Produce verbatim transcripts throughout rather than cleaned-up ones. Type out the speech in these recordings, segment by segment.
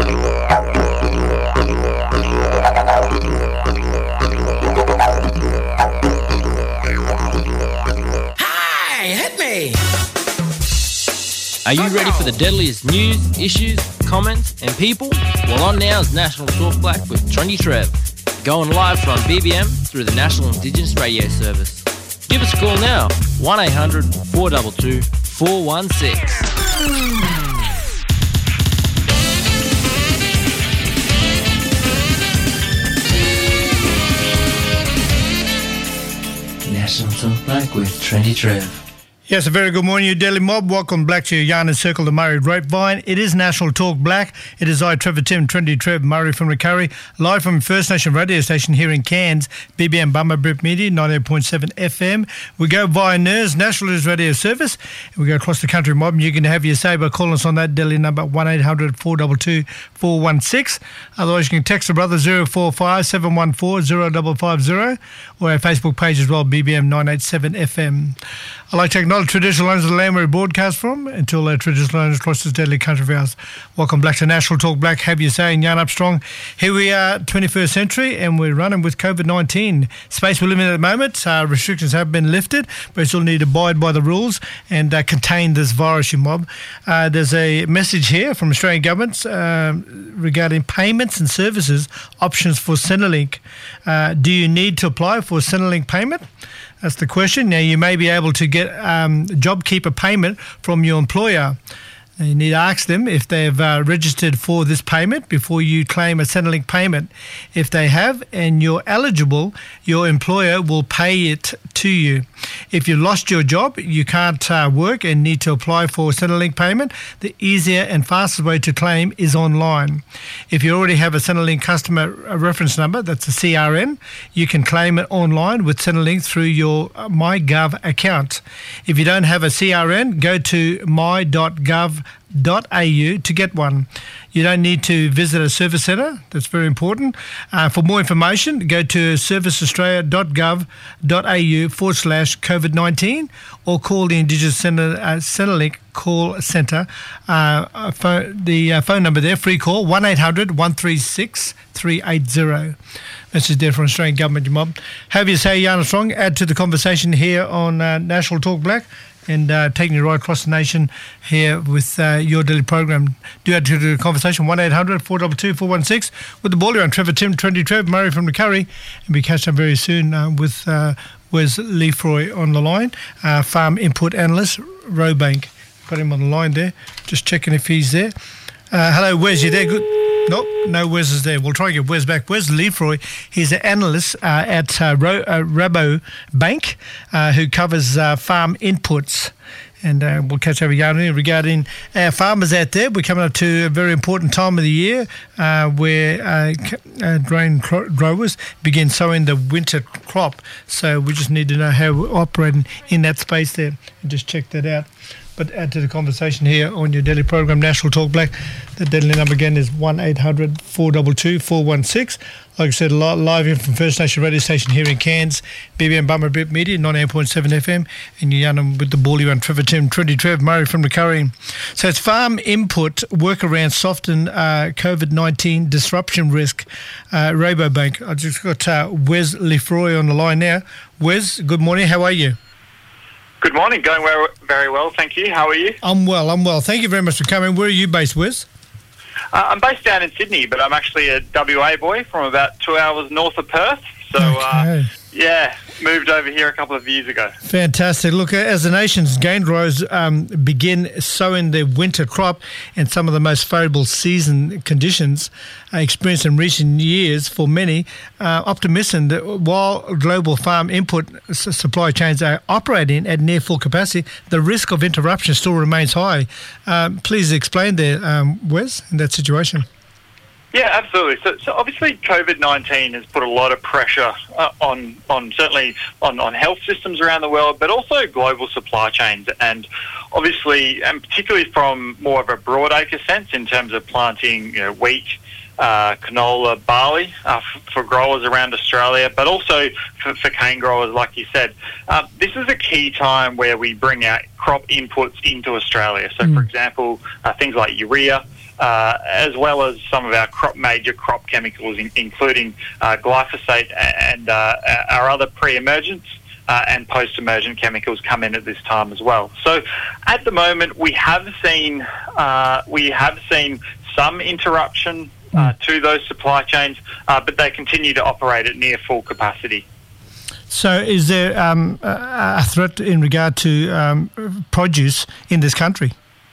Hey, hit me! Are you ready for the deadliest news, issues, comments and people? Well, on now is National Talk Black with Trendy Trev, going live from B B M through the National Indigenous Radio Service. Give us a call now, one eight hundred four two two four one six. National Talk Black with Trendy Trev. Yes, a very good morning, you Daily Mob. Welcome back to your Yarn and Circle, the Murray Grapevine. It is National Talk Black. It is I, Trevor Tim, Trendy Trev, Murray from the Curry, live from First Nation radio station here in Cairns, B B M Bummer Brit Media, ninety-eight point seven F M. We go via N I R S, National News Radio Service, and we go across the country, Mob, and you can have your say by calling us on that Daily number, one eight hundred four two two four one six. Otherwise, you can text the brother zero four five seven one four zero five five zero, or our Facebook page as well, B B M nine eight seven F M. I'd like to acknowledge traditional owners of the land where we broadcast from, until our traditional owners across this deadly country of ours. Welcome back to National Talk Black. Have you saying Yarn Up Strong. Here we are, twenty-first century, and we're running with COVID nineteen. Space we're living in at the moment, uh, restrictions have been lifted, but we still need to abide by the rules and uh, contain this virus, you mob. Uh, there's a message here from Australian governments uh, regarding payments and services options for Centrelink. Uh, do you need to apply for Centrelink payment? That's the question. Now, you may be able to get um, JobKeeper payment from your employer. You need to ask them if they've uh, registered for this payment before you claim a Centrelink payment. If they have and you're eligible, your employer will pay it to you. If you lost your job, you can't uh, work and need to apply for a Centrelink payment, the easier and fastest way to claim is online. If you already have a Centrelink customer reference number, that's a C R N, you can claim it online with Centrelink through your MyGov account. If you don't have a C R N, go to my dot gov dot a u to get one. You don't need to visit a service centre. That's very important. Uh, for more information, go to service australia dot gov dot a u forward slash COVID nineteen or call the Indigenous Centre, uh, Centrelink call centre. Uh, phone, the uh, phone number there, free call, one eight hundred one three six three eight zero. Message there from Australian Government, you mob. Have you say Yarn Strong, add to the conversation here on uh, National Talk Black, and uh, taking you right across the nation here with uh, your daily program. Do add to the conversation, one eight hundred four two two four one six, with the ball around Trevor Tim, Trendy Trev, Murray from the Curry, and we catch up very soon uh, with uh, Wes Lefroy on the line, uh, Farm Input Analyst, Robank. Got him on the line there, just checking if he's there. Uh, hello, Wes, you there? Good. Nope, no Wes is there. We'll try and get Wes back. Wes Lefroy, he's an analyst uh, at uh, Ro- uh, Rabobank uh, who covers uh, farm inputs. And uh, we'll catch up with Yarn regarding our farmers out there. We're coming up to a very important time of the year uh, where uh, uh, grain cro- growers begin sowing the winter crop. So we just need to know how we're operating in that space there and just check that out. But add to the conversation here on your daily program, National Talk Black. The deadly number again is one eight hundred four two two four one six. Like I said, live in from First Nation radio station here in Cairns, B B M Bummer Brit Media, ninety-eight point seven F M, and you're yarning with the bally one, Trevor Tim, Trendy Trev, Murray from the Curry. So it's farm input workaround soften uh, COVID nineteen disruption risk, uh, Rabobank. I just got uh, Wes Lefroy on the line now. Wes, good morning. How are you? Good morning. Going well, very well, thank you. How are you? I'm well, I'm well. Thank you very much for coming. Where are you based, Wes? Uh, I'm based down in Sydney, but I'm actually a W A boy from about two hours north of Perth. So, okay. uh, yeah, moved over here a couple of years ago. Fantastic. Look, as the nation's grain growers um, begin sowing their winter crop in some of the most favourable season conditions uh, experienced in recent years for many, uh, optimistic that while global farm input s- supply chains are operating at near full capacity, the risk of interruption still remains high. Um, please explain there, um, Wes, in that situation. Yeah, absolutely. So, so obviously COVID nineteen has put a lot of pressure uh, on, on certainly on, on health systems around the world, but also global supply chains. And obviously, and particularly from more of a broadacre sense in terms of planting, you know, wheat, uh, canola, barley uh, f- for growers around Australia, but also for, for cane growers, like you said. Uh, this is a key time where we bring out crop inputs into Australia. So, mm. for example, uh, things like urea, uh, as well as some of our crop major crop chemicals, in, including uh, glyphosate and uh, our other pre-emergence uh, and post-emergent chemicals come in at this time as well. So, at the moment, we have seen uh, we have seen some interruption uh, to those supply chains, uh, but they continue to operate at near full capacity. So is there um, a threat in regard to um, produce in this country?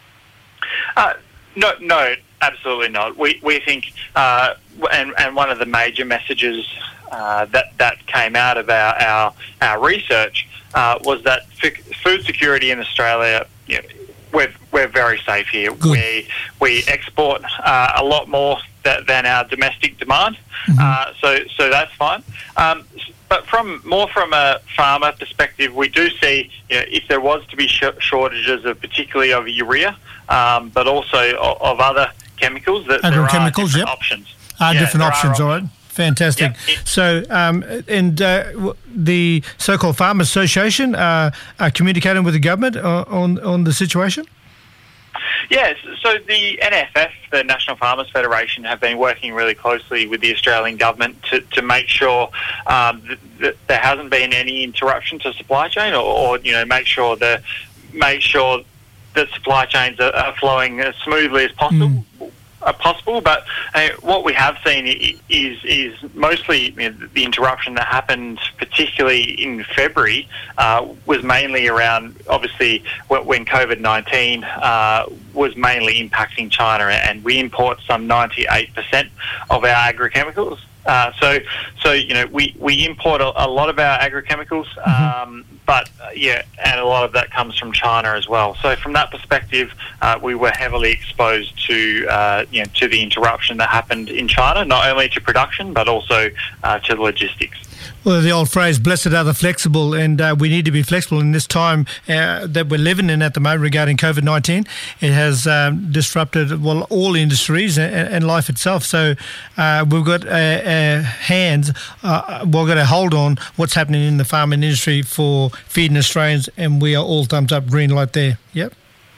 Uh, no, no, absolutely not. We we think, uh, and, and one of the major messages uh, that, that came out of our, our, our research uh, was that f- food security in Australia, you know, we're, we're very safe here. Good. We, we export uh, a lot more th- than our domestic demand, mm-hmm. uh, so, so that's fine. Um, But from more from a farmer perspective, we do see, you know, if there was to be sh- shortages of particularly of urea, um, but also of, of other chemicals, that there are different yep. options. Ah, yeah, different options, are all right. Fantastic. Yep. So, um, and uh, w- the so-called Farmers Association uh, are communicating with the government uh, on on the situation? Yes, so the N F F, the National Farmers Federation, have been working really closely with the Australian government to, to make sure um, that, that there hasn't been any interruption to supply chain, or, or you know, make sure the make sure that supply chains are, are flowing as smoothly as possible. Mm. Uh, possible, but uh, what we have seen is is mostly, you know, the interruption that happened, particularly in February, uh, was mainly around, obviously, when COVID nineteen uh, was mainly impacting China, and we import some ninety-eight percent of our agrochemicals. Uh, so, so you know, we, we import a, a lot of our agrochemicals, mm-hmm. um, but uh, yeah, and a lot of that comes from China as well. So, from that perspective, uh, we were heavily exposed to uh, you know to the interruption that happened in China, not only to production but also uh, to logistics. Well, the old phrase, blessed are the flexible, and uh, we need to be flexible in this time uh, that we're living in at the moment regarding COVID nineteen. It has um, disrupted, well, all industries and, and life itself. So uh, we've got uh, uh, hands, uh, we've got to hold on what's happening in the farming industry for feeding Australians, and we are all thumbs up, green light there. Yep.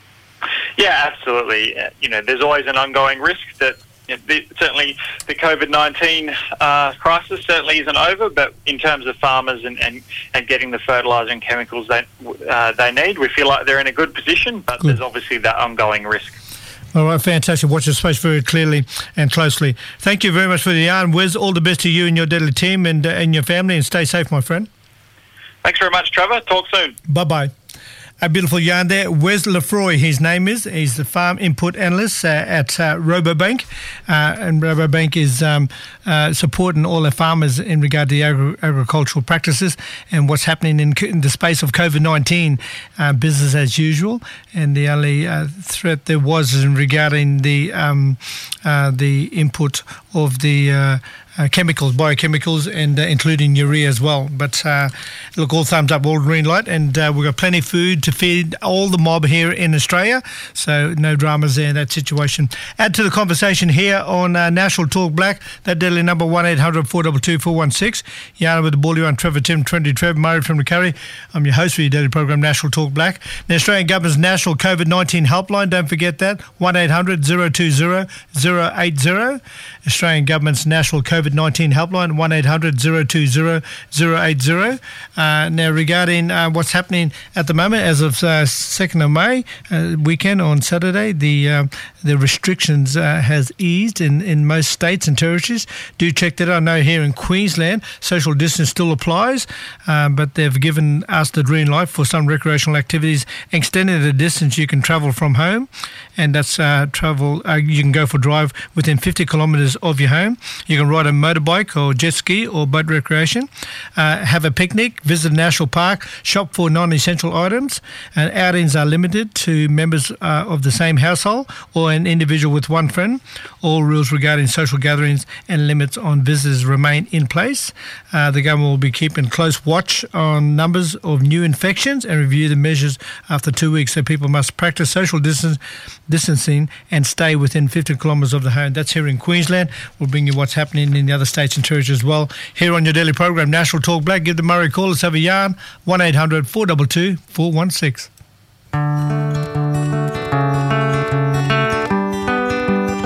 Yeah, absolutely. Uh, you know, there's always an ongoing risk that, you know, the, certainly the COVID nineteen uh, crisis certainly isn't over, but in terms of farmers and, and, and getting the fertiliser and chemicals they, uh, they need, we feel like they're in a good position, but good. There's obviously that ongoing risk. All right, fantastic. Watch your space very clearly and closely. Thank you very much for the yarn, Wes. All the best to you and your Deadly team and, uh, and your family, and stay safe, my friend. Thanks very much, Trevor. Talk soon. Bye-bye. A beautiful yarn there. Wes Lefroy, his name is. He's the farm input analyst uh, at uh, Rabobank. Uh, and Rabobank is um, uh, supporting all the farmers in regard to agri- agricultural practices and what's happening in, in the space of COVID nineteen, uh, business as usual. And the only uh, threat there was in regarding the, um, uh, the input of the uh, Uh, chemicals, biochemicals, and uh, including urea as well. But uh, look, all thumbs up, all green light, and uh, we've got plenty of food to feed all the mob here in Australia, so no dramas there in that situation. Add to the conversation here on uh, National Talk Black, that deadly number one eight hundred four two two four one six. Yana with the ball, you're on Trevor Tim, Trendy Trev, Murray from the Curry. I'm your host for your daily program, National Talk Black. The Australian Government's National COVID nineteen Helpline, don't forget that, one eight hundred zero two zero zero eight zero. Australian Government's National COVID nineteen Helpline, one eight hundred zero two zero zero eight zero. Uh, now, regarding uh, what's happening at the moment, as of uh, second of May, uh, weekend on Saturday, the uh, the restrictions uh, has eased in, in most states and territories. Do check that out. I know here in Queensland, social distance still applies, uh, but they've given us the green light for some recreational activities, extending the distance you can travel from home, and that's uh, travel, uh, you can go for a drive within fifty kilometres of your home. You can ride a motorbike or jet ski or boat recreation, uh, have a picnic, visit a national park, shop for non-essential items, and outings are limited to members uh, of the same household or an individual with one friend. All rules regarding social gatherings and limits on visitors remain in place. Uh, the government will be keeping close watch on numbers of new infections and review the measures after two weeks, so people must practice social distance, distancing and stay within fifty kilometres of the home. That's here in Queensland. We'll bring you what's happening in the other states and territories as well here on your daily program, National Talk Black. Give the Murray a call. Let's have a yarn. one eight hundred four two two four one six.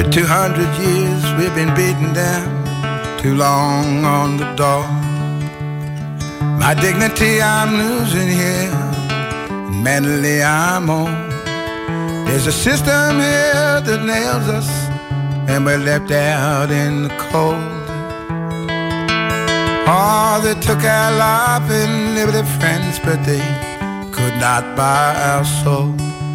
For two hundred years we've been beaten down, too long on the door. My dignity I'm losing here, and mentally I'm on. There's a system here that nails us, and we're left out in the cold. Oh, they took our life and lived with friends, but they could not buy our soul.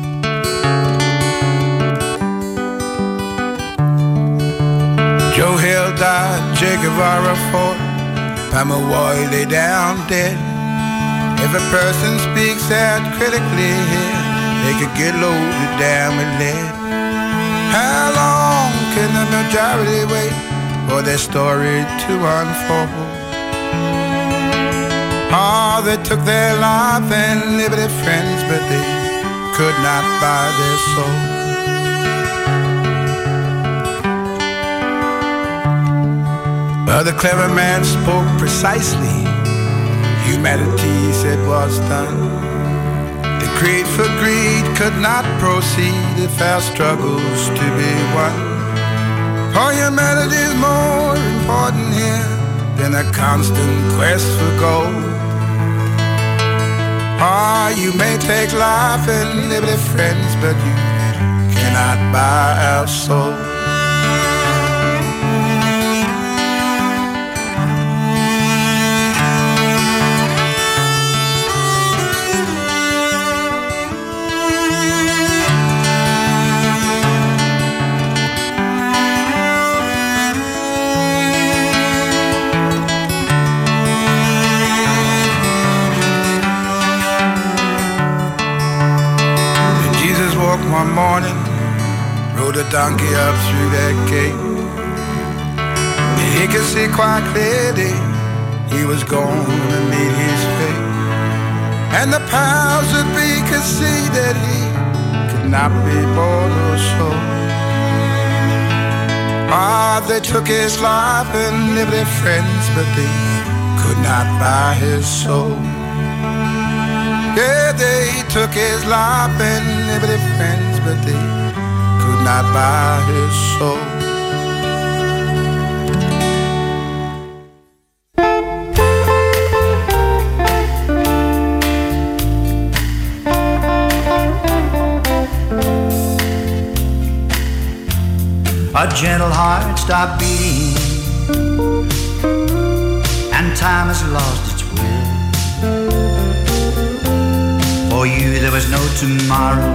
Joe Hill died, Che Guevara fought, Palmer Roy lay down dead. If a person speaks out critically here, they could get loaded down with lead. How long can the majority wait for their story to unfold? Oh, they took their life and lived with their friends, but they could not buy their soul. But the clever man spoke precisely. Humanity said was done. The greed for greed could not proceed if our struggles to be won. For humanity is more important here than a constant quest for gold. Ah, you may take life and live with friends, but you cannot buy our soul. One morning, rode a donkey up through that gate. He could see quite clearly he was going to meet his fate. And the powers that be could see that he could not be bought or sold. Ah, they took his life and lived their friends, but they could not buy his soul. Yeah, they took his life and lived with their friends, but they could not buy his soul. A gentle heart stopped beating, and time has lost its will. For you there was no tomorrow,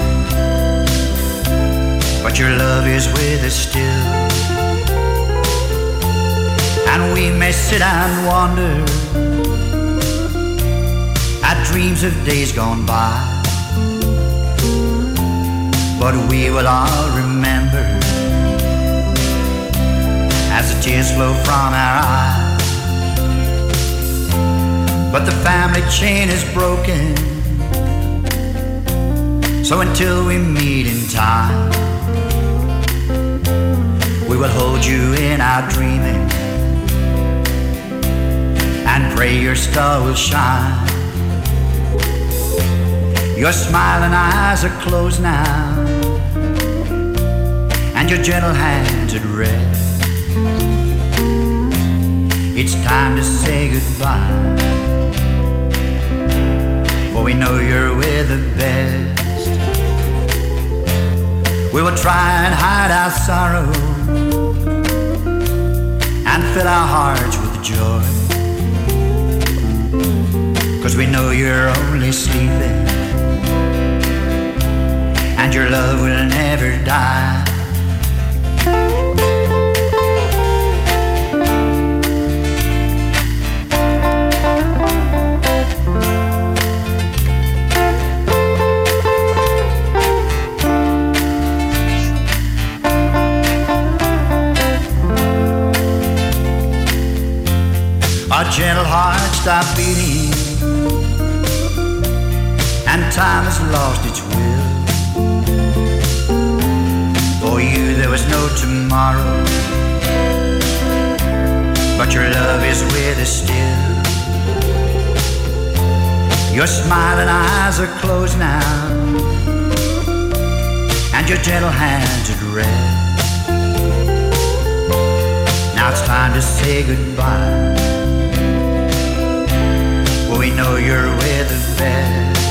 but your love is with us still. And we may sit and wonder at dreams of days gone by, but we will all remember as the tears flow from our eyes. But the family chain is broken, so until we meet in time, we will hold you in our dreaming and pray your star will shine. Your smiling eyes are closed now, and your gentle hands at rest. It's time to say goodbye, for we know you're with the best. We will try and hide our sorrow and fill our hearts with joy, 'cause we know you're only sleeping and your love will never die. Our gentle heart stopped beating, and time has lost its will. For you there was no tomorrow, but your love is with us still. Your smiling eyes are closed now, and your gentle hands at rest. time to say goodbye. Well, we know you're with the best.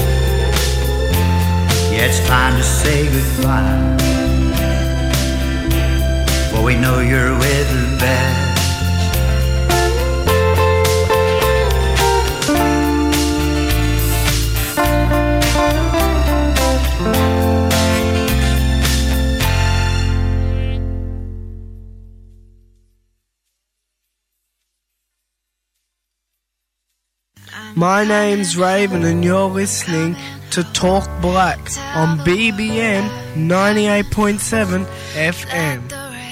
Yeah, it's time to say goodbye. Well, we know you're with the best. My name's Raven and you're listening to Talk Black on B B M ninety-eight point seven F M.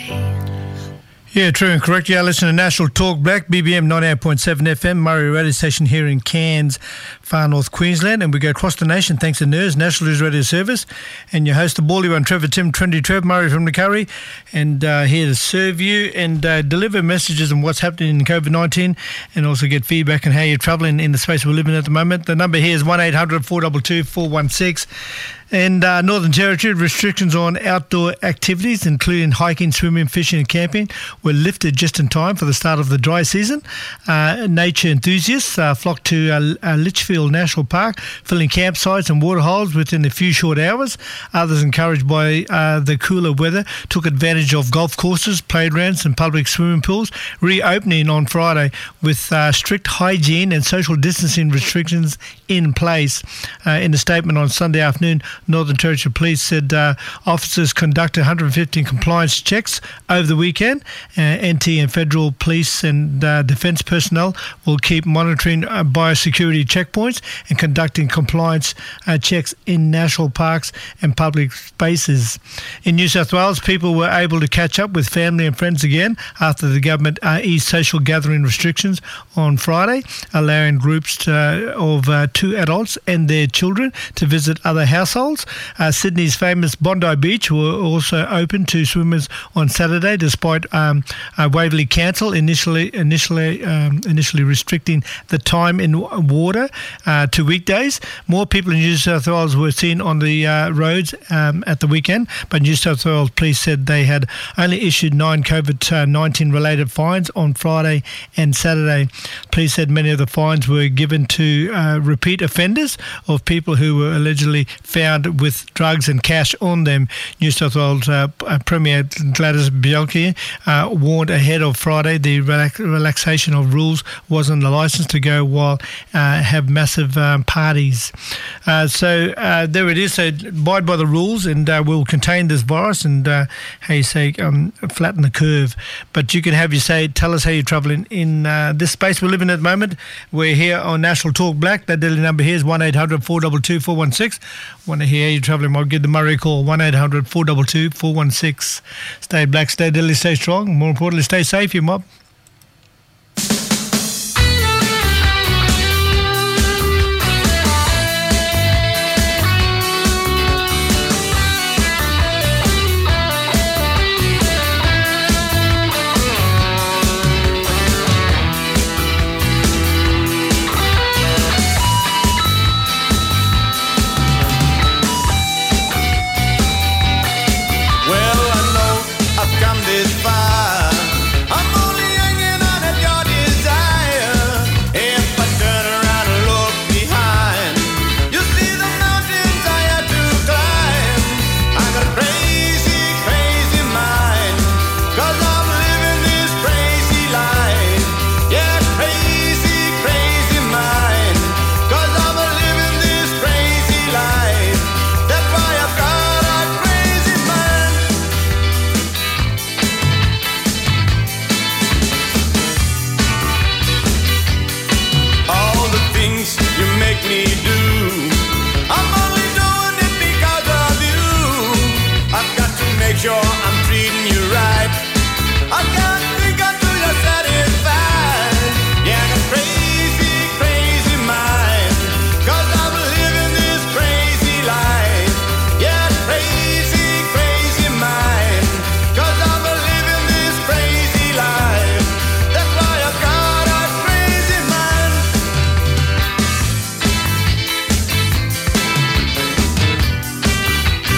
Yeah, true and correct. Yeah, listen to National Talk Black, B B M ninety-eight point seven F M, Murray Radio Station here in Cairns, far north Queensland. And we go across the nation thanks to N E R S, National News Radio Service. And your host, the Bally one, Trevor Tim, Trendy Trev, Murray from the Curry. And uh, here to serve you and uh, deliver messages on what's happening in COVID nineteen and also get feedback on how you're travelling in the space we're living in at the moment. The number here is one eight hundred four two two four one six. And uh, Northern Territory, restrictions on outdoor activities, including hiking, swimming, fishing and camping, were lifted just in time for the start of the dry season. Uh, nature enthusiasts uh, flocked to uh, uh, Litchfield National Park, filling campsites and waterholes within a few short hours. Others, encouraged by uh, the cooler weather, took advantage of golf courses, playgrounds and public swimming pools, reopening on Friday with uh, strict hygiene and social distancing restrictions in place. Uh, in a statement on Sunday afternoon, Northern Territory Police said uh, officers conducted one hundred fifteen compliance checks over the weekend. Uh, N T and federal police and uh, defence personnel will keep monitoring uh, biosecurity checkpoints and conducting compliance uh, checks in national parks and public spaces. In New South Wales, people were able to catch up with family and friends again after the government uh, eased social gathering restrictions on Friday, allowing groups to, uh, of uh, two adults and their children to visit other households. Uh, Sydney's famous Bondi Beach were also open to swimmers on Saturday, despite um, uh, Waverley Council initially initially um, initially restricting the time in water uh, to weekdays. More people in New South Wales were seen on the uh, roads um, at the weekend, but New South Wales police said they had only issued nine COVID nineteen related fines on Friday and Saturday. Police said many of the fines were given to uh, repeat offenders of people who were allegedly found with drugs and cash on them. New South Wales uh, Premier Gladys Bianchi uh, warned ahead of Friday the relax- relaxation of rules wasn't a license to go while uh, have massive um, parties. Uh, so uh, there it is. So abide by the rules and uh, we'll contain this virus and uh, how you say um, flatten the curve. But you can have your say. Tell us how you're travelling in uh, this space we're living in at the moment. We're here on National Talk Black. That daily number here is one eight hundred four two two four one six. Want to hear you travelling, I'll give the Murray call, one eight hundred four two two four one six. Stay black, stay deadly, stay strong. More importantly, stay safe, you mob.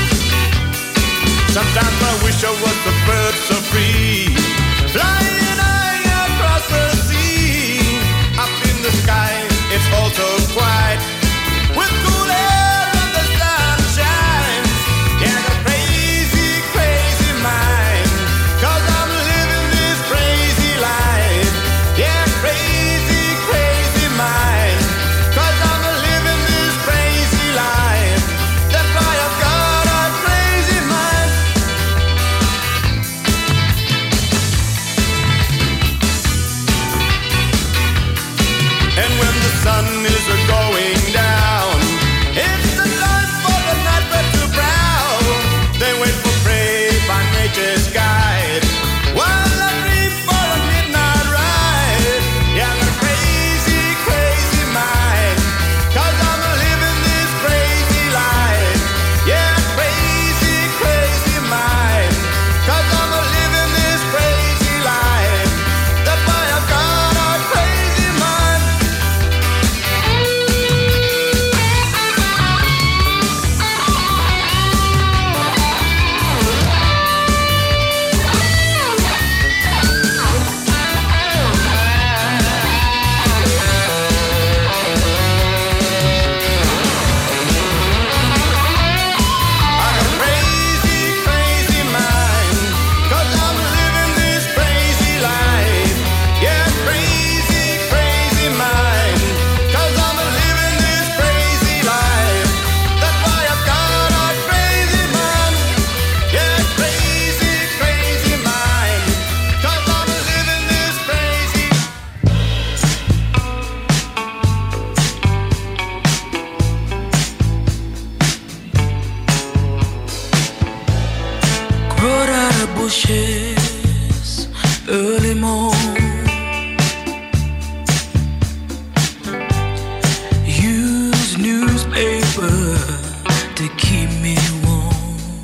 Sometimes I wish I was a bird so free, flying out. bushes early morn. Use newspaper to keep me warm.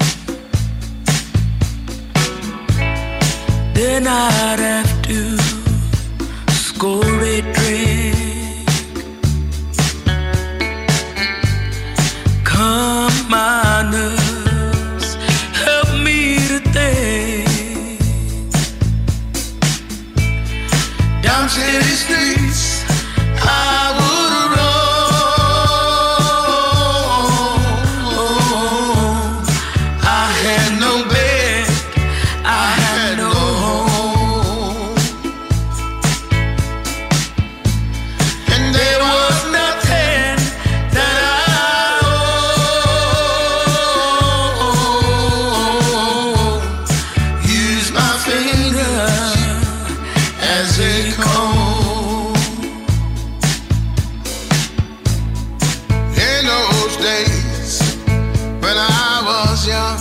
Then I'd have to score a drink. Come my nurse, help me to think. Down city streets I would roam. I had no bed, I had no home, and there was nothing that I owned. Use my finger as a comb. In those days when I was young,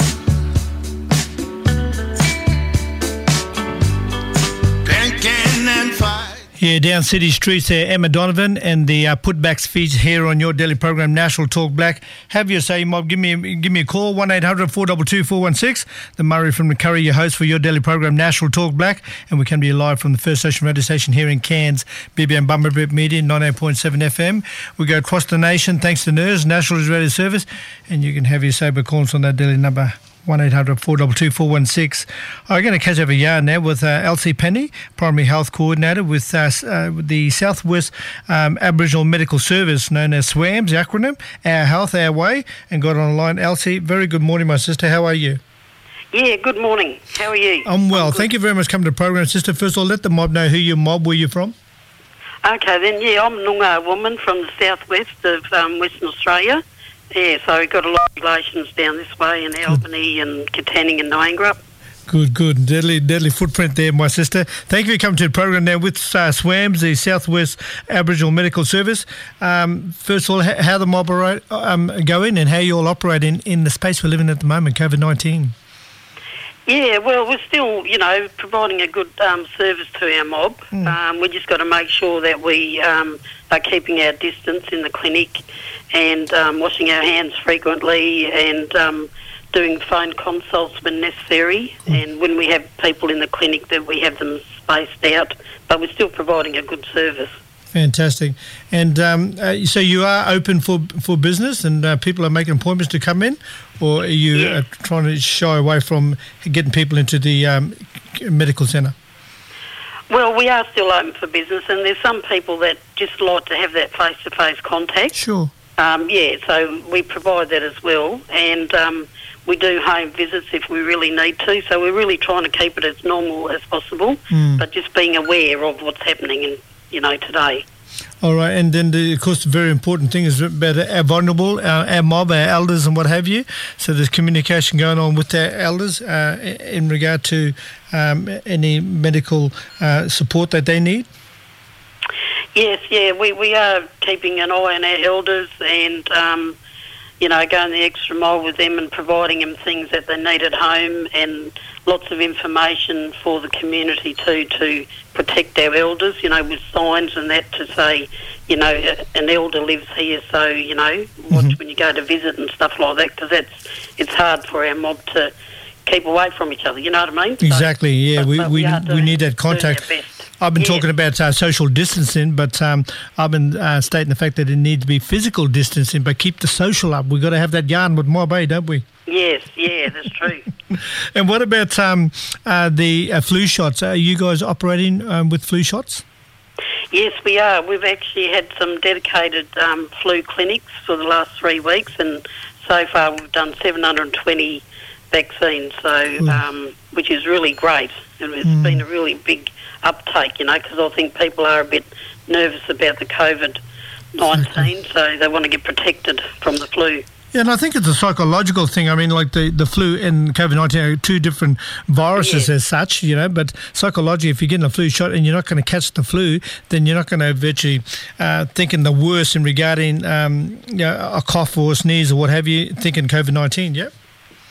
drinking and fighting. Yeah, down city streets there, Emma Donovan and the uh, Putbacks feature here on your daily program, National Talk Black. Have your say, Mob. Give me a, give me a call, one eight hundred four two two four one six. The Murray from the Curry, your host for your daily program, National Talk Black. And we come to you live from the First Station radio station here in Cairns, B B M Bumblebee Media, ninety-eight point seven F M. We go across the nation thanks to N I R S, National Radio Service. And you can have your say by calling us on that daily number, one eight hundred four two two four one six. I'm going to catch up a yarn now with uh, Elsie Penny, Primary Health Coordinator with, uh, uh, with the Southwest um, Aboriginal Medical Service, known as SWAMS, the acronym, Our Health, Our Way, and got online. Elsie, very good morning, my sister. How are you? Yeah, good morning. How are you? I'm well. Thank you very much for coming to the program, sister. First of all, let the mob know who your mob, where you're from. Okay, then, yeah, I'm a Noongar woman from the southwest of um, Western Australia. Yeah, so we've got a lot of relations down this way in Albany and Katanning and Niangrup. Good, good. Deadly, deadly footprint there, my sister. Thank you for coming to the program now with uh, SWAMS, the Southwest Aboriginal Medical Service. Um, first of all, how, how the mob operate, um, going and how you all operate in, in the space we're living in at the moment, COVID nineteen. Yeah, well, we're still, you know, providing a good um, service to our mob. Mm. Um, we just got to make sure that we um, are keeping our distance in the clinic and um, washing our hands frequently and um, doing phone consults when necessary. Mm. And when we have people in the clinic, that we have them spaced out. But we're still providing a good service. Fantastic. And um, uh, so you are open for for business and uh, people are making appointments to come in, or are you Yeah. uh, trying to shy away from getting people into the um, medical centre? Well, we are still open for business, and there's some people that just like to have that face-to-face contact. Sure. Um, yeah, so we provide that as well, and um, we do home visits if we really need to, so we're really trying to keep it as normal as possible, Mm. but just being aware of what's happening in, you know, today. All right, and then the, of course the very important thing is about our vulnerable, our, our mob, our elders and what have you. So there's communication going on with our elders uh, in regard to um, any medical uh, support that they need. Yes, yeah, we, we are keeping an eye on our elders and, um, you know, going the extra mile with them and providing them things that they need at home and lots of information for the community too to protect our elders, you know, with signs and that to say, you know, an elder lives here, so, you know, watch Mhm. when you go to visit and stuff like that, because that's, it's hard for our mob to keep away from each other, you know what I mean? So- Exactly, yeah, but- we but we, are we doing- need that doing our contact. best. I've been Yeah. talking about uh, social distancing, but um, I've been uh, stating the fact that it needs to be physical distancing, but keep the social up. We've got to have that yarn with mob, eh, don't we? Yes, yeah, that's true. And what about um, uh, the uh, flu shots? Are you guys operating um, with flu shots? Yes, we are. We've actually had some dedicated um, flu clinics for the last three weeks, and so far we've done seven hundred twenty vaccines, so um, which is really great. And it's Mm. been a really big uptake, you know, because I think people are a bit nervous about the COVID nineteen, so they want to get protected from the flu. Yeah, and I think it's a psychological thing. I mean, like the, the flu and COVID nineteen are two different viruses Yeah. as such, you know, but psychologically, if you're getting a flu shot and you're not going to catch the flu, then you're not going to virtually uh, thinking the worst in regarding um, you know, a cough or a sneeze or what have you, thinking COVID nineteen, yeah?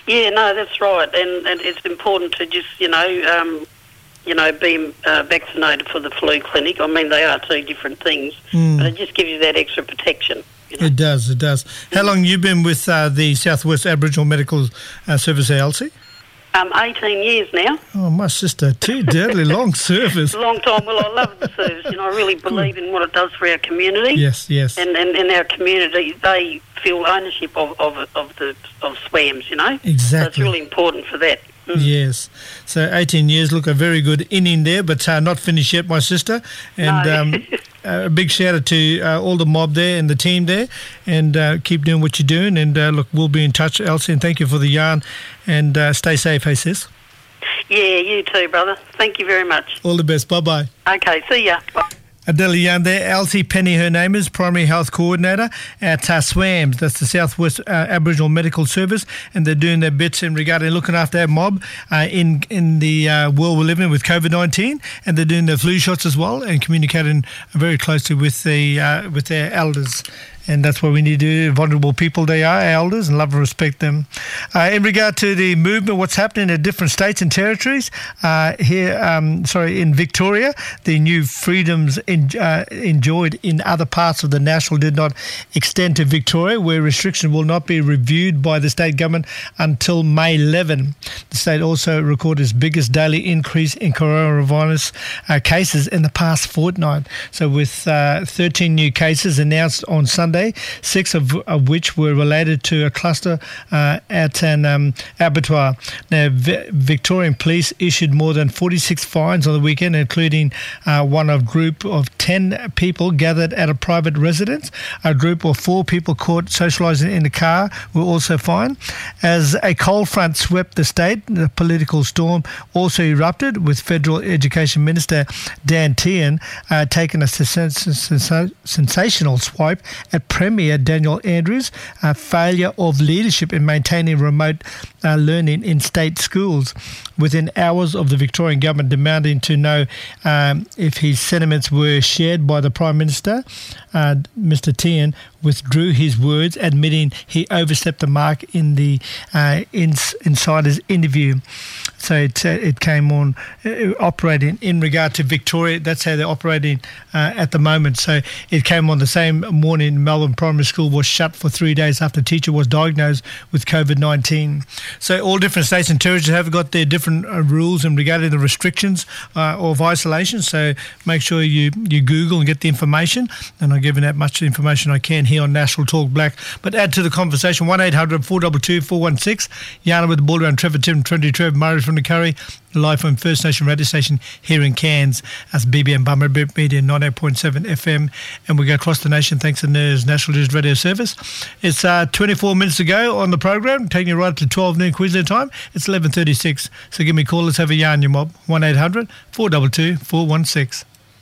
Yeah, no, that's right, and, and it's important to just, you know, um, you know, be uh, vaccinated for the flu clinic. I mean, they are two different things, Mm. but it just gives you that extra protection. You know? It does, it does. How long you been with uh, the Southwest Aboriginal Medical uh, Service, Elsie? Um, eighteen years now. Oh, my sister, too. Deadly long service. A long time. Well, I love the service. You know, I really believe in what it does for our community. Yes, yes. And and in our community, they feel ownership of of, of the of SWAMs. You know. Exactly. So it's really important for that. Mm. Yes. So eighteen years, look, a very good inning there, but uh, not finished yet, my sister. And No. um, a big shout out to uh, all the mob there and the team there, and uh, keep doing what you're doing. And uh, look, we'll be in touch, Elsie, and thank you for the yarn. And uh, stay safe, hey sis. Yeah, you too, brother. Thank you very much. All the best. Bye bye. Okay, see ya. Bye. Adele Young there, Elsie Penny, her name is, Primary Health Coordinator at uh, SWAMS, that's the Southwest uh, Aboriginal Medical Service, and they're doing their bits in regarding looking after our mob uh, in in the uh, world we're living in with COVID nineteen, and they're doing their flu shots as well, and communicating very closely with the uh, with their elders. And that's what we need to do. Vulnerable people they are, elders, and love and respect them. Uh, in regard to the movement, what's happening in different states and territories, uh, here, um, sorry, in Victoria, the new freedoms in, uh, enjoyed in other parts of the national did not extend to Victoria, where restrictions will not be reviewed by the state government until May eleventh. The state also recorded its biggest daily increase in coronavirus uh, cases in the past fortnight. So with uh, thirteen new cases announced on Sunday, six of, of which were related to a cluster uh, at an um, abattoir. Now, v- Victorian police issued more than forty-six fines on the weekend, including uh, one of group of ten people gathered at a private residence. A group of four people caught socialising in the car were also fined. As a cold front swept the state, the political storm also erupted, with Federal Education Minister Dan Tehan uh, taking a sens- sens- sensational swipe at Premier Daniel Andrews' uh, failure of leadership in maintaining remote uh, learning in state schools. Within hours of the Victorian government demanding to know um, if his sentiments were shared by the Prime Minister, uh, Mister Tehan withdrew his words, admitting he overstepped the mark in the uh, ins- Insider's interview. So it, uh, it came on uh, operating in regard to Victoria. That's how they're operating uh, at the moment. So it came on the same morning Melbourne Primary School was shut for three days after a teacher was diagnosed with COVID nineteen. So all different states and territories have got their different uh, rules in regard to the restrictions uh, of isolation. So make sure you, you Google and get the information. And I'm giving out much information I can here on National Talk Black. But add to the conversation, one eight hundred four two two four one six. Yana with the ball around Trevor Tim, Trinity Trev, Murray from the Curry, live from First Nation radio station here in Cairns. That's B B M Bummer Media ninety-eight point seven F M. And we go across the nation thanks to N E R S National News Radio Service. It's uh, twenty-four minutes to go on the program, taking you right up to twelve noon Queensland time. It's eleven thirty-six. So give me a call. Let's have a yarn, your mob. one eight hundred four two two four one six.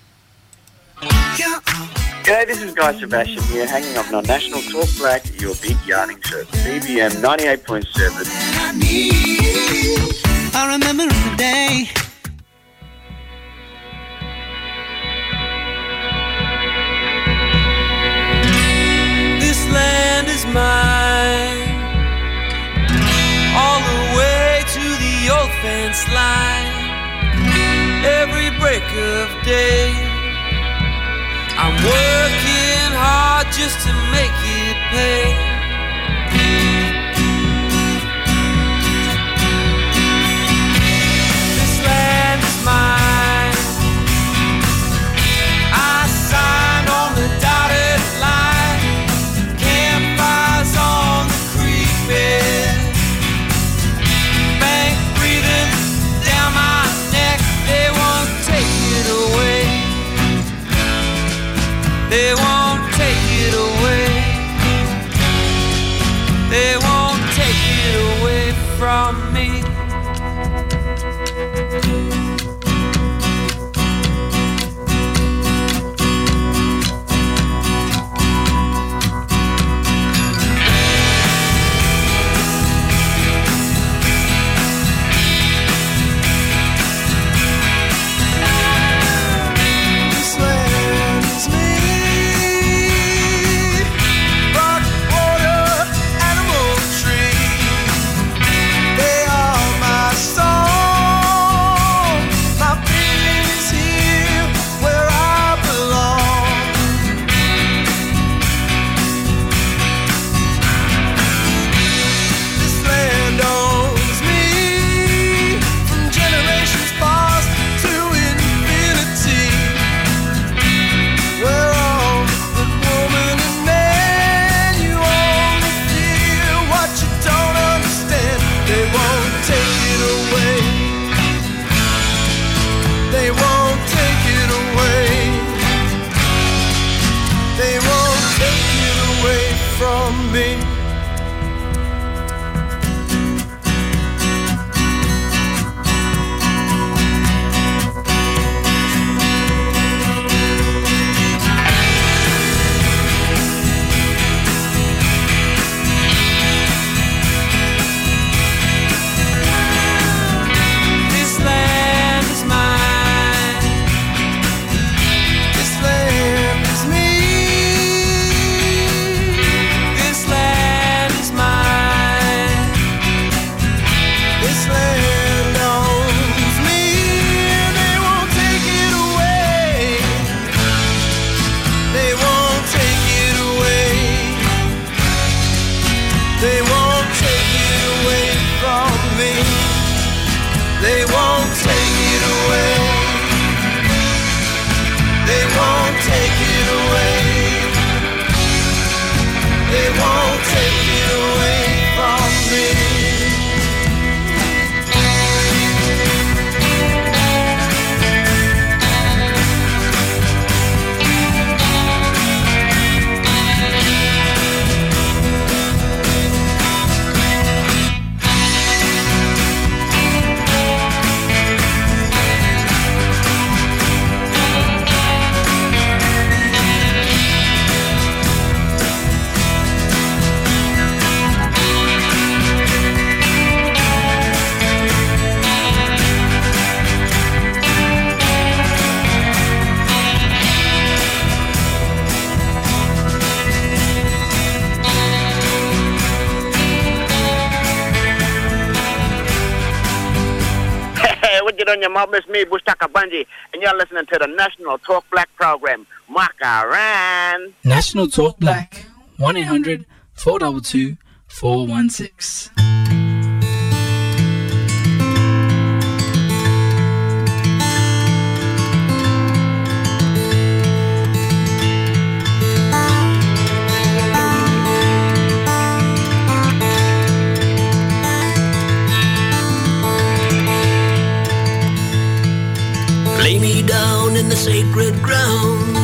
G'day, this is Guy Sebastian here, hanging up on National Talk Black, your big yarning show. B B M ninety-eight point seven. I remember in the day. This land is mine, all the way to the old fence line. Every break of day, I'm working hard just to make it pay. This land is mine, I signed on the dotted line. Campfires on the creek bed, bank breathing down my neck. They won't take it away. They won't take it away. They won't take it away from me. They won't take it away. They won't take it away. They won't take it away from me. On your mob, it's me, Bushtaka Bunji, and you're listening to the National Talk Black program. Makaran. National Talk Black, one eight hundred four two two four one six. Lay me down in the sacred ground.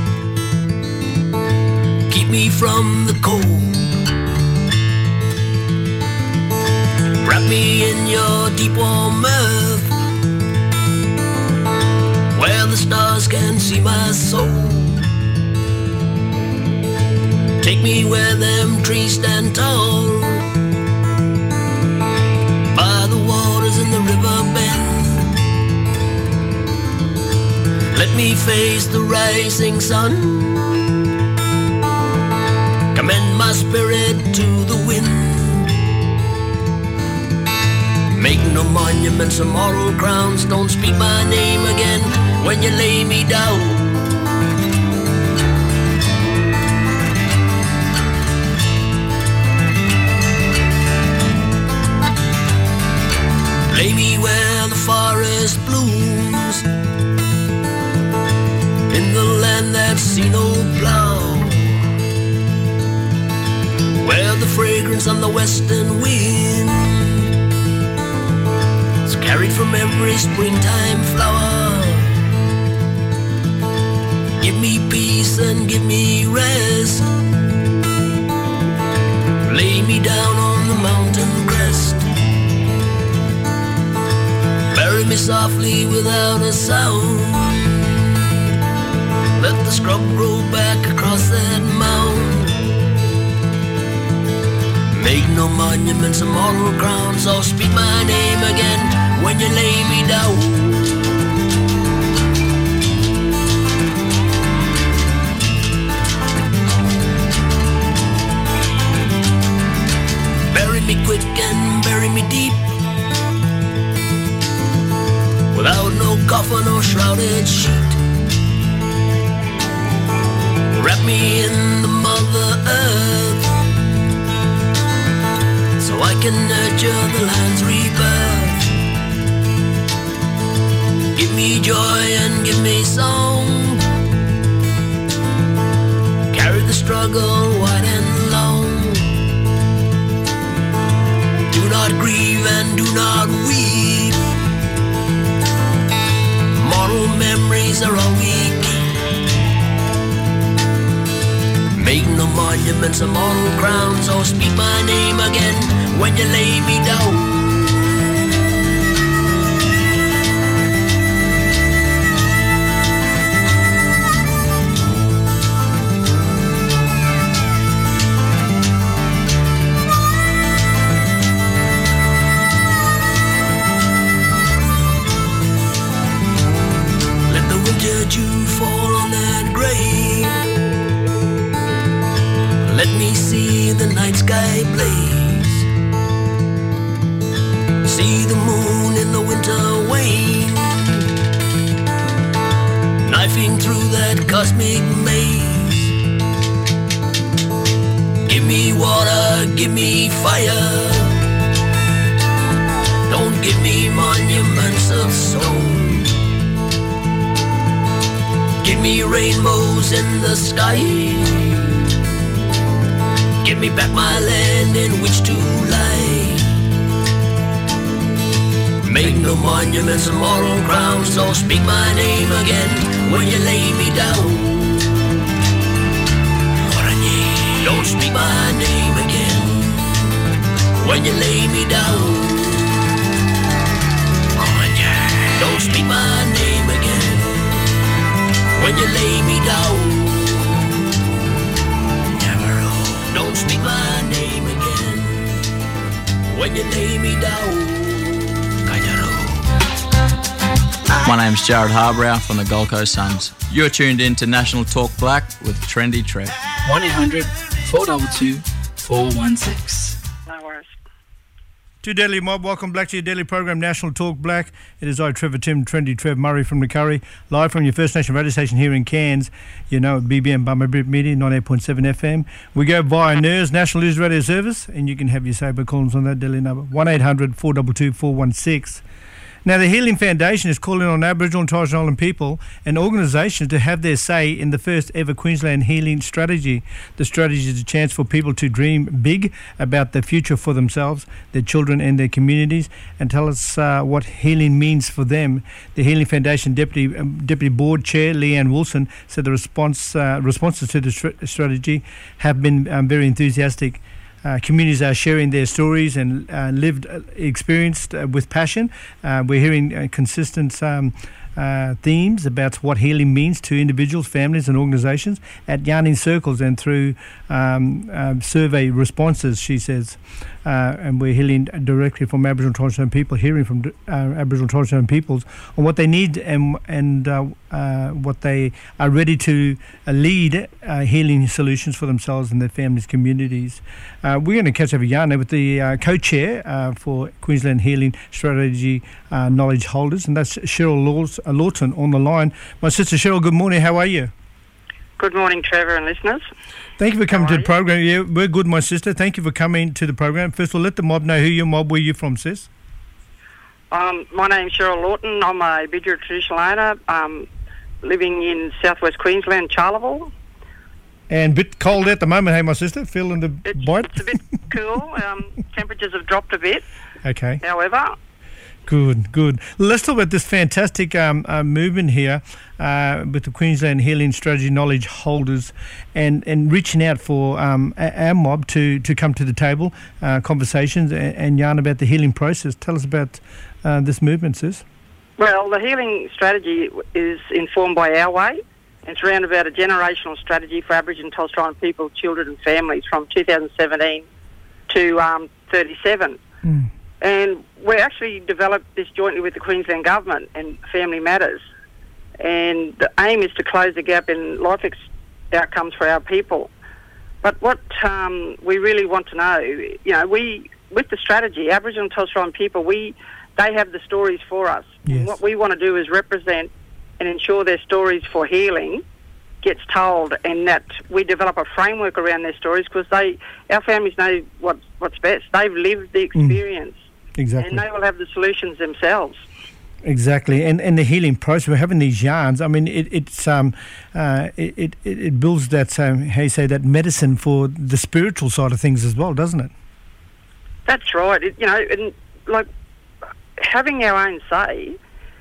Keep me from the cold. Wrap me in your deep warm earth, where the stars can see my soul. Take me where them trees stand tall, by the waters in the river bend. Let me face the rising sun, commend my spirit to the wind. Make no monuments or moral crowns, don't speak my name again when you lay me down. Lay me where the forest blooms, in the land that's seen no plow, where the fragrance on the western wind is carried from every springtime flower. Give me peace and give me rest. Lay me down on the mountain crest. Bury me softly without a sound. Let the scrub grow back across that mound. Make no monuments or moral crowns, or speak my name again when you lay me down. Bury me quick and bury me deep, without no coffin or shrouded sheet. Wrap me in the Mother Earth, so I can nurture the land's rebirth. Give me joy and give me song. Carry the struggle wide and long. Do not grieve and do not weep. Moral memories are all we keep. Make no monuments or moral crowns, or speak my name again when you lay me down. Let the winter dew fall on that grave. Let me see the night sky blaze. See the moon in the winter wane, knifing through that cosmic maze. Give me water, give me fire, me rainbows in the sky. Give me back my land in which to lie. Make no monuments or moral crowns, don't speak my name again when you lay me down. Don't speak my name again when you lay me down. Don't speak my name again when you lay me down. Never. Don't speak my name again when you lay me down. My name's Jared Harbrow from the Gold Coast Suns. You're tuned in to National Talk Black with Trendy Trev. one eight hundred four two two four one six. No worries. To Daily Mob, welcome back to your daily program, National Talk Black. It is I, Trevor Tim, Trendy Trev Murray from the Curry, live from your First Nation radio station here in Cairns. You know, B B M Bummer Brit Media, ninety-eight point seven F M. We go via N E R S, National News Radio Service, and you can have your say by calling on that daily number, one eight hundred four two two four one six. Now, the Healing Foundation is calling on Aboriginal and Torres Strait Islander people and organisations to have their say in the first ever Queensland Healing Strategy. The strategy is a chance for people to dream big about the future for themselves, their children and their communities, and tell us uh, what healing means for them. The Healing Foundation Deputy um, Deputy Board Chair, Leanne Wilson, said the response uh, responses to the str- strategy have been um, very enthusiastic. Uh, communities are sharing their stories and uh, lived uh, experienced uh, with passion. Uh, we're hearing uh, consistent um, uh, themes about what healing means to individuals, families and organisations at yarning circles and through um, uh, survey responses, she says. Uh, and we're hearing directly from Aboriginal and Torres Strait Islander people, hearing from uh, Aboriginal and Torres Strait Islander peoples on what they need and and uh, uh, what they are ready to uh, lead uh, healing solutions for themselves and their families, communities. Uh, we're going to catch up with Yana with the uh, co-chair uh, for Queensland Healing Strategy uh, Knowledge Holders, and that's Cheryl Laws, uh, Lawton on the line. My sister Cheryl, good morning. How are you? Good morning, Trevor and listeners. Thank you for coming to the program. Yeah, we're good, my sister. Thank you for coming to the program. First of all, let the mob know who your mob, where you're from, sis. Um, my name's Cheryl Lawton. I'm a Bidjara traditional owner, um, living in southwest Queensland, Charleville. And a bit cold at the moment, hey, my sister? Feeling the it's, bite? It's a bit cool. Um, temperatures have dropped a bit. Okay. However... Good, good. Let's talk about this fantastic um, uh, movement here uh, with the Queensland Healing Strategy Knowledge Holders and, and reaching out for um, our mob to, to come to the table, uh, conversations and, and yarn about the healing process. Tell us about uh, this movement, sis. Well, the healing strategy is informed by Our Way. It's around about a generational strategy for Aboriginal and Torres Strait Islander people, children and families from two thousand seventeen to um, thirty-seven. Mm. And we actually developed this jointly with the Queensland Government and Family Matters. And the aim is to close the gap in life ex- outcomes for our people. But what um, we really want to know, you know, we, with the strategy, Aboriginal and Torres Strait Islander people, we, they have the stories for us. Yes. And what we want to do is represent and ensure their stories for healing gets told, and that we develop a framework around their stories, because they, our families know what, what's best. They've lived the experience. Mm. Exactly. And they will have the solutions themselves. Exactly, and and the healing process. We're having these yarns. I mean, it, it's um, uh, it, it it builds that um, how you say that medicine for the spiritual side of things as well, doesn't it? That's right. It, you know, and like having our own say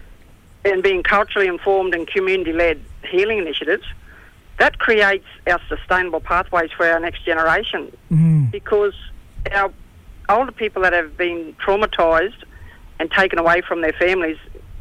and being culturally informed and community-led healing initiatives, that creates our sustainable pathways for our next generation. Mm. Because our older people that have been traumatised and taken away from their families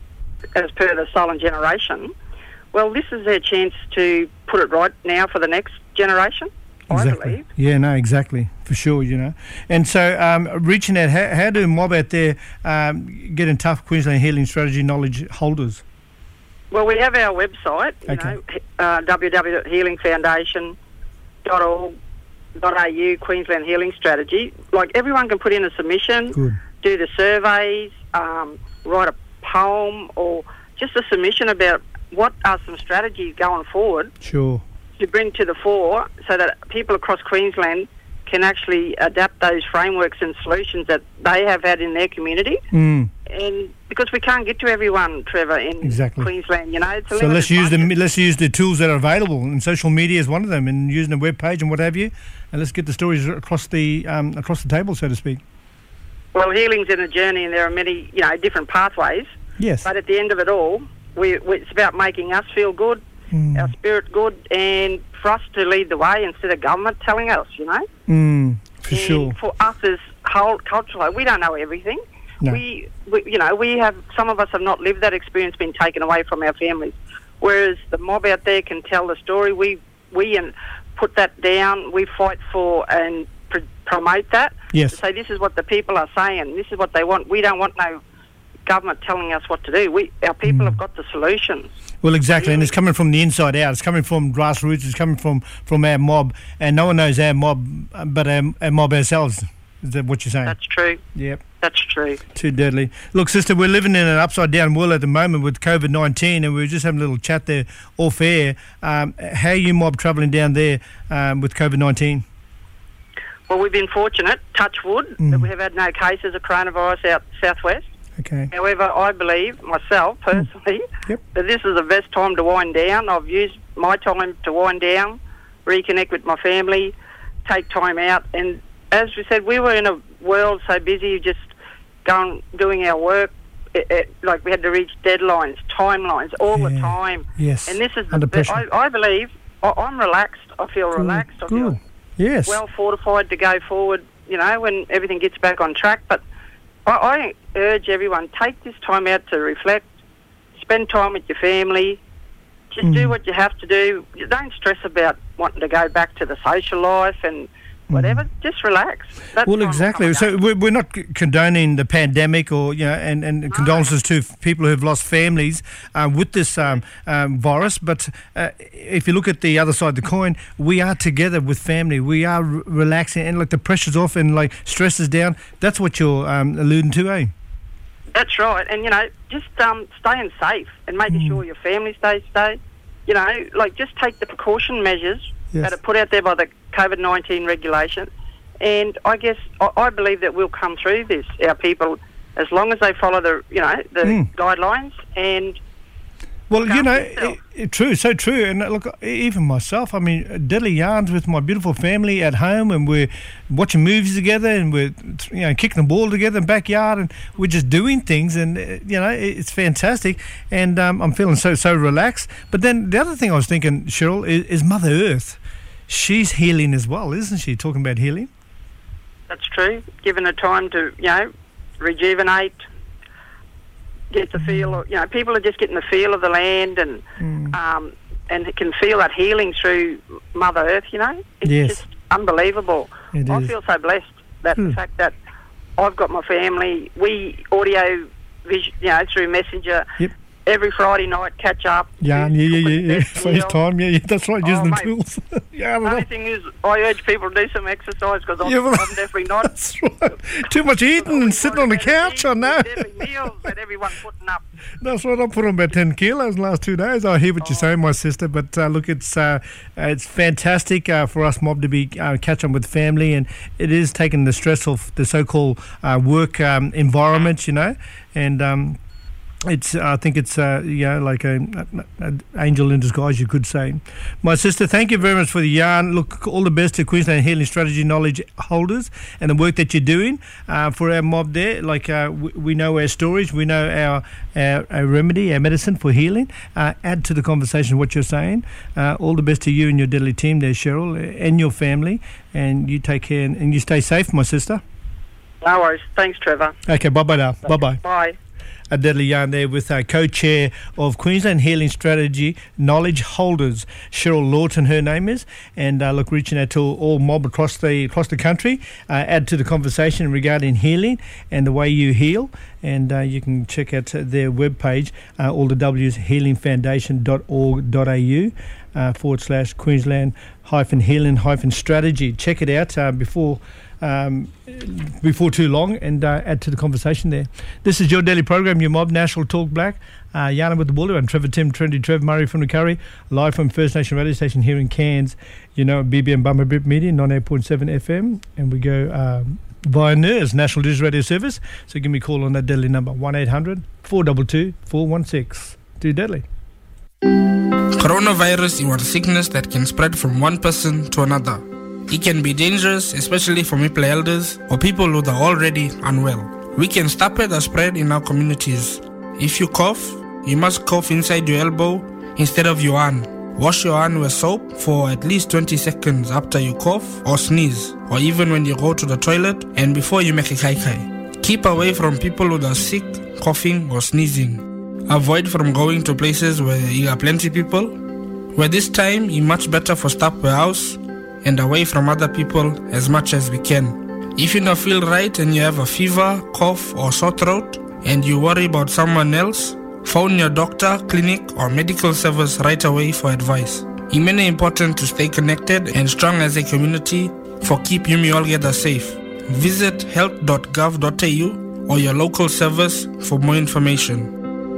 as per the silent generation, well, this is their chance to put it right now for the next generation, exactly. I believe. Yeah, no, exactly, for sure, you know. And so um, reaching out, how, how do mob out there um, get in touch with Queensland Healing Strategy Knowledge Holders? Well, we have our website, you okay. know, uh, w w w dot healing foundation dot org dot a u, Queensland Healing Strategy. Like, everyone can put in a submission, Good. do the surveys, um, write a poem, or just a submission about what are some strategies going forward sure. to bring to the fore, so that people across Queensland can actually adapt those frameworks and solutions that they have had in their community. Mm. And because we can't get to everyone, Trevor, in Exactly. Queensland. You know, it's a So limited let's use budget. the let's use the tools that are available, and social media is one of them, and using the web page and what have you, and let's get the stories across the um, across the table, so to speak. Well, healing's in a journey, and there are many, you know, different pathways. Yes. But at the end of it all, we, we it's about making us feel good, Mm. our spirit good, and for us to lead the way instead of government telling us, you know. Mm, for and sure. for us as whole culturally, we don't know everything. No. We, we, you know, we have, some of us have not lived that experience, been taken away from our families. Whereas the mob out there can tell the story. We, we and put that down. We fight for and pr- promote that. Yes. To say this is what the people are saying. This is what they want. We don't want no government telling us what to do. We, our people have got the solutions. Well, exactly, and it's coming from the inside out. It's coming from grassroots. It's coming from, from our mob, and no one knows our mob, but our, our mob ourselves. Is that what you're saying? That's true. Yep. That's true. Too deadly. Look, sister, we're living in an upside-down world at the moment with COVID nineteen, and we were just having a little chat there off air. Um, how are you mob travelling down there um, with COVID nineteen? Well, we've been fortunate, touch wood, Mm. that we have had no cases of coronavirus out southwest. Okay. However, I believe, myself, personally, Yep. that this is the best time to wind down. I've used my time to wind down, reconnect with my family, take time out. And as we said, we were in a world so busy, just going, doing our work. It, it, like we had to reach deadlines, timelines, all the Yeah. time. Yes. And this is, Under the, pressure. I, I believe, I, I'm relaxed. I feel relaxed. I feel Good. Yes. well fortified to go forward, you know, when everything gets back on track. But I, I urge everyone, take this time out to reflect, spend time with your family, just Mm. do what you have to do. You don't stress about wanting to go back to the social life and whatever. Just relax. That's Well, time will exactly. come So again. we're, we're not c- condoning the pandemic, or you know, and, and condolences to f- people who have lost families uh, with this um, um, virus. But uh, if you look at the other side of the coin, we are together with family. We are r- relaxing, and like the pressure's off, and like stress is down. That's what you're um, alluding to, eh? That's right. And, you know, just um, staying safe and making sure your family stays safe. You know, like just take the precaution measures Yes. that are put out there by the COVID nineteen regulation. And I guess I, I believe that we'll come through this, our people, as long as they follow the, you know, the Mm. guidelines and... Well, look you know, after yourself. i- i- true, so true. And uh, look, e- even myself, I mean, deadly yarns with my beautiful family at home, and we're watching movies together, and we're, you know, kicking the ball together in the backyard, and we're just doing things, and, uh, you know, it- it's fantastic. And um, I'm feeling so, so relaxed. But then the other thing I was thinking, Cheryl, is, is Mother Earth. She's healing as well, isn't she? Talking about healing. That's true. Given the time to, you know, rejuvenate, get the feel of, you know, people are just getting the feel of the land and Mm. um, and it can feel that healing through Mother Earth, you know. It's Yes. just unbelievable. It I is. feel so blessed that Hmm. the fact that I've got my family, we audio, vision, you know, through Messenger. Yep. Every Friday night, catch up. Yeah, yeah, yeah, yeah, yeah. best meal. FaceTime, yeah, yeah, that's right, using Oh, the mate. tools. yeah, I The know. only thing is, I urge people to do some exercise because I'm, Yeah, well, I'm definitely not. That's right. Too much eating and sitting on the couch, I know. Deadly meals that everyone's putting up. That's right. I put on about ten kilos in the last two days. I hear what you're saying, my sister. But uh, look, it's uh, uh, it's fantastic uh, for us mob to be uh, catch up with family, and it is taking the stress off the so-called uh, work um, environment, you know, and. Um, It's. I think it's. Uh, you know, like a, a, a angel in disguise, you could say. My sister, thank you very much for the yarn. Look, all the best to Queensland Healing Strategy knowledge holders and the work that you're doing uh, for our mob there. Like uh, we, we know our stories, we know our our, our remedy, our medicine for healing. Uh, add to the conversation what you're saying. Uh, all the best to you and your deadly team there, Cheryl, and your family. And you take care and, and you stay safe, my sister. No worries. Thanks, Trevor. Okay, bye bye now. Bye bye. Bye. A deadly yarn there with uh, co-chair of Queensland Healing Strategy Knowledge Holders, Cheryl Lawton, her name is, and uh, look, reaching out to all mob across the across the country. Uh, add to the conversation regarding healing and the way you heal, and uh, you can check out their webpage, uh, all the W's, healing foundation dot org dot a u uh, forward slash Queensland hyphen healing hyphen strategy. Check it out uh, before. Um, before too long, and uh, add to the conversation there. This is your daily program, your mob, National Talk Black. Uh, Yana with the Buller and Trevor Tim, Trendy Trev, Murray from the Curry, live from First Nation radio station here in Cairns. You know, B B M Bumper Bip Media, ninety-eight point seven F M, and we go um, via N E R S, National Digital Radio Service. So give me a call on that deadly number, one eight hundred four two two, four one six. Too deadly. Coronavirus is a sickness that can spread from one person to another. It can be dangerous, especially for people elders or people who are already unwell. We can stop it or spread in our communities. If you cough, you must cough inside your elbow instead of your hand. Wash your hand with soap for at least twenty seconds after you cough or sneeze, or even when you go to the toilet and before you make a kai-kai. Keep away from people who are sick, coughing or sneezing. Avoid from going to places where you have plenty people. Where this time, it's much better for stop the house and away from other people as much as we can. If you don't feel right and you have a fever, cough or sore throat and you worry about someone else, phone your doctor, clinic or medical service right away for advice. It's very important to stay connected and strong as a community for keep you all together safe. Visit health dot gov dot a u or your local service for more information.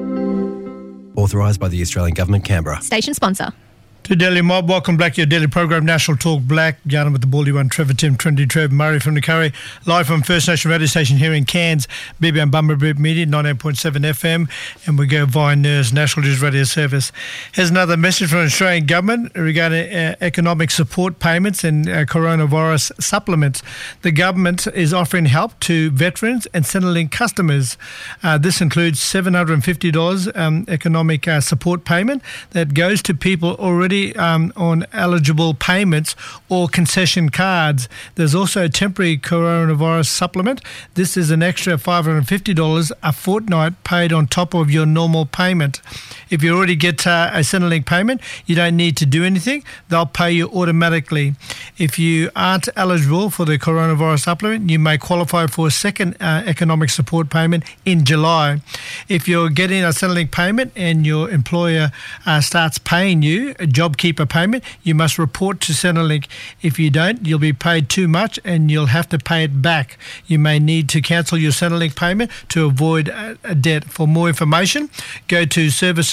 Authorised by the Australian Government, Canberra. Station sponsor. To Daily Mob, welcome back to your daily program, National Talk Black. Yarn with the Baldy One, Trevor Tim, Trinity Trev, Murray from the Curry, live from First Nation radio station here in Cairns, B B M Bumblebee Media, ninety-eight point seven F M, and we go via N E R S, National News Radio Service. Here's another message from the Australian Government regarding uh, economic support payments and uh, coronavirus supplements. The government is offering help to veterans and Centrelink customers. Uh, this includes seven hundred fifty dollars um, economic uh, support payment that goes to people already Um, on eligible payments or concession cards. There's also a temporary coronavirus supplement. This is an extra five hundred fifty dollars a fortnight paid on top of your normal payment. If you already get uh, a Centrelink payment, you don't need to do anything. They'll pay you automatically. If you aren't eligible for the coronavirus supplement, you may qualify for a second uh, economic support payment in July. If you're getting a Centrelink payment and your employer uh, starts paying you a JobKeeper payment, you must report to Centrelink. If you don't, you'll be paid too much and you'll have to pay it back. You may need to cancel your Centrelink payment to avoid a, a debt. For more information, go to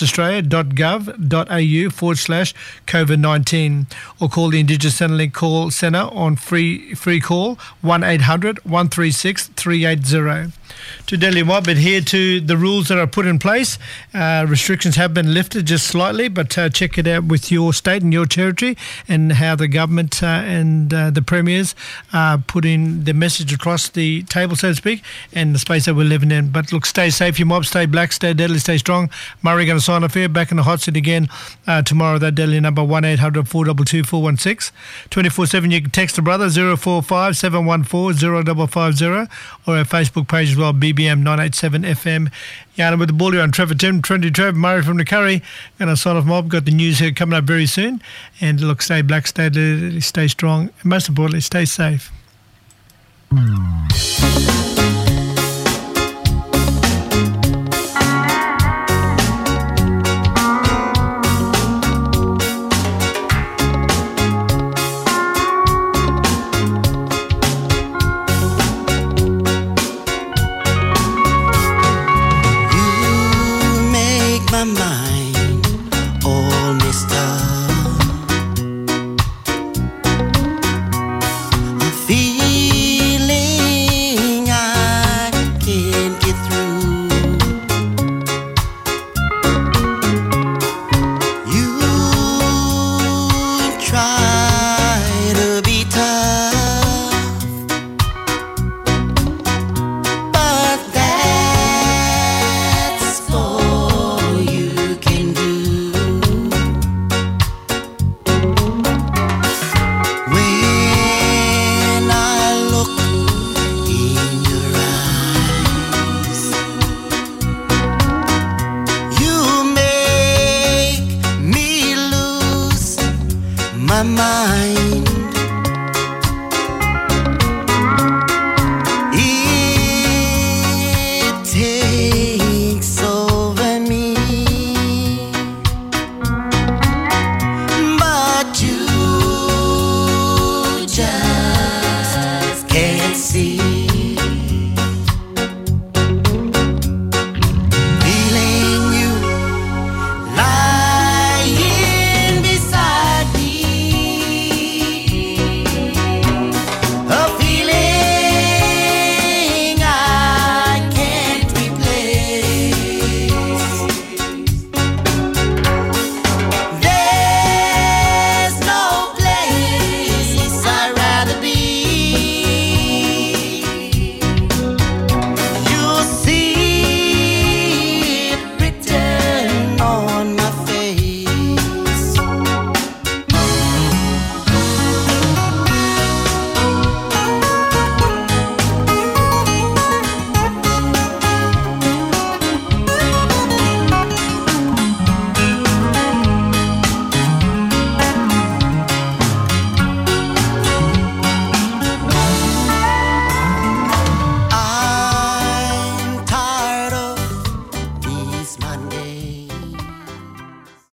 serviceaustralia.gov.au forward slash COVID nineteen or call the Indigenous Centrelink call centre on free free call one eight hundred, one three six, three eight zero. To Daily Mob, adhere to the rules that are put in place. Uh, restrictions have been lifted just slightly, but uh, check it out with your state and your territory and how the government uh, and uh, the premiers are putting the message across the table, so to speak, and the space that we're living in. But look, stay safe, you mob, stay black, stay deadly, stay strong. Murray going to sign off here, back in the hot seat again uh, tomorrow. That deadly number one eight hundred, four two two, four one six. twenty-four seven, you can text the brother zero four five, seven one four, zero five five zero or our Facebook page as well, B B M nine eight seven F M. Yarn with the Baldy on Trevor Tim, Trinity Trev, Murray from the Curry. Going to sign off, mob. Got the news here coming up very soon. And look, stay black, stay, stay strong, and most importantly, stay safe.